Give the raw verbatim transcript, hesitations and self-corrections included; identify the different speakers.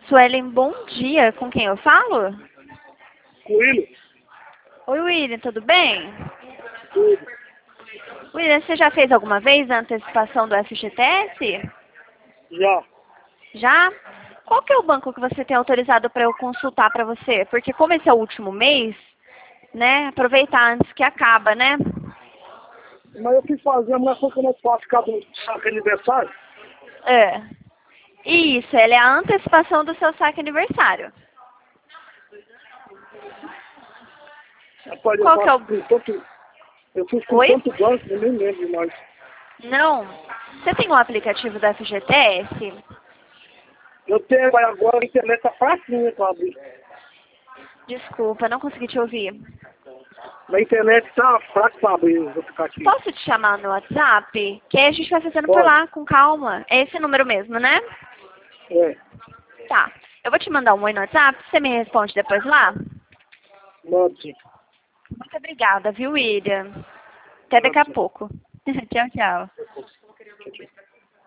Speaker 1: Suelen, bom dia. Com quem eu falo?
Speaker 2: Com ele?
Speaker 1: Oi, William, tudo bem?
Speaker 2: Tudo.
Speaker 1: William, você já fez alguma vez a antecipação do F G T S?
Speaker 2: Já.
Speaker 1: Já? Qual que é o banco que você tem autorizado para eu consultar para você? Porque como esse é o último mês, né, aproveitar antes que acaba, né?
Speaker 2: Mas eu quis fazer, a mulher falou que eu não posso ficar do saco aniversário.
Speaker 1: É. Isso, ela é a antecipação do seu saque aniversário.
Speaker 2: Rapaz, eu
Speaker 1: Qual que é
Speaker 2: faço
Speaker 1: o...
Speaker 2: com tanto. Eu fiz com
Speaker 1: Oi?
Speaker 2: tanto banco, eu nem lembro mais.
Speaker 1: Não. Você tem o aplicativo do F G T S?
Speaker 2: Eu tenho, mas agora a internet tá fraquinha pra abrir.
Speaker 1: Desculpa, não consegui te ouvir.
Speaker 2: Na internet tá fraco pra abrir os aplicativos.
Speaker 1: Posso te chamar no WhatsApp? Que aí a gente vai fazendo por
Speaker 2: Pode.
Speaker 1: lá, com calma. É esse número mesmo, né?
Speaker 2: É.
Speaker 1: Tá. Eu vou te mandar um oi no WhatsApp, você me responde depois lá?
Speaker 2: Manda sim.
Speaker 1: Muito obrigada, viu, William? Até daqui
Speaker 2: Manda
Speaker 1: a
Speaker 2: sim.
Speaker 1: pouco. Tchau, tchau.